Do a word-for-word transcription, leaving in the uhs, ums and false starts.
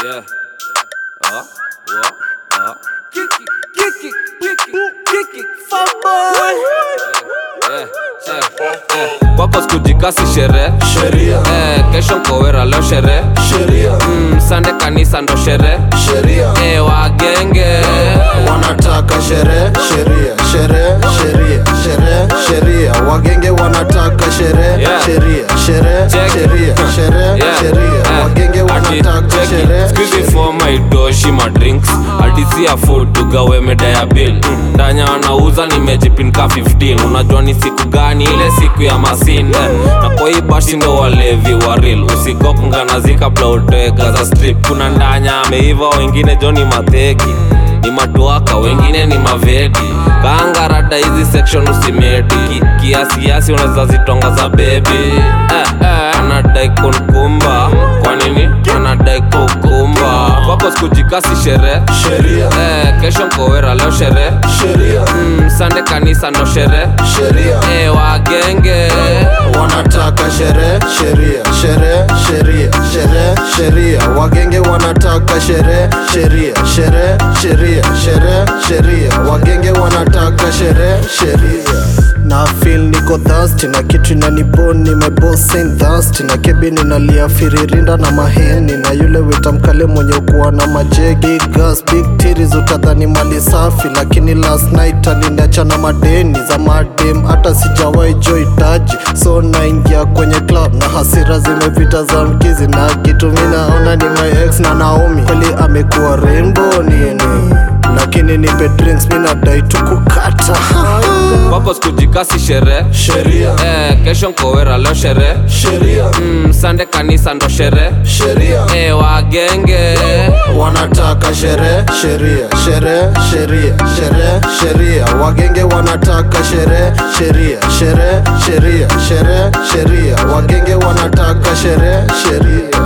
Yeah. Uh, uh, uh. Kick it, kick it, kick it, kick it, fun boy. Yeah, yeah, yeah. Kwako sikujikasi sherehe sheria, eh, kesho mkowera leo sherehe sheria, mm, Sunday kanisa ndo sherehe sheria, eh, wagenge wanataka sherehe, sheria, sherehe, sheria, sherehe, sheria, wagenge wanataka sherehe, Yeah. sheria, sherehe, sheria, sherehe, Yeah. sheria, wagenge wanataka sherehe. Squeeze for my doshi my drinks Adisi ya food tugawe meda ya bill mm. Ndanya wanauza nimejipinka fifteen. Unajua ni siku gani ile siku ya masinde na kwa hii bashi ndo walevi wa real. Usigopunga na zika blowtega za strip. Kuna ndanya ameiva wengine joni mateki ni matuaka wengine ni mavedi. Kaanga rada hizi section usimeti Ki, kiasi kiasi unaweza zitonga za baby eh, eh, anadai kunkumba. Kwa nini? Anadai kukumba. Kwako sikujikasi sherehe Sheria, eh, kesho mkowera leo sherehe sheria, mm, Sunday kanisa ndo sherehe sheria, eh, wagenge wanataka sherehe, sheria, sherehe, sheria, sherehe, sheria, wagenge wanataka sherehe, sheria, sherehe, sheria, sherehe, sheria, wagenge wanataka sherehe, sheria. Na feel niko thirsty na kitu inaniboni nimeboss ain't thirsty na kebi ninalia firirinda na maheni na yule wita mkale mwenye ukuwa na majegi big gas big titties utadhani mali safi lakini last night aliniacha na madeni za madem hata sijawahi joy taji so naingia kwenye club na hasira zimepita za mkizi na kitu mimi naona ni my ex na Naomi kweli amekuwa rainbow nini lakini nipe drinks mimi nadai tu kukata. Kwako sikujikasi sherehe Sheria, eh, kesho mkowera leo sherehe sheria, mm, Sunday kanisa ndo sherehe sheria, eh, wagenge wanataka sherehe, sheria, sherehe, sheria, sherehe, sheria, wagenge wanataka sherehe, sheria, sherehe, sheria, sherehe, sheria, wagenge wanataka sherehe, sheria.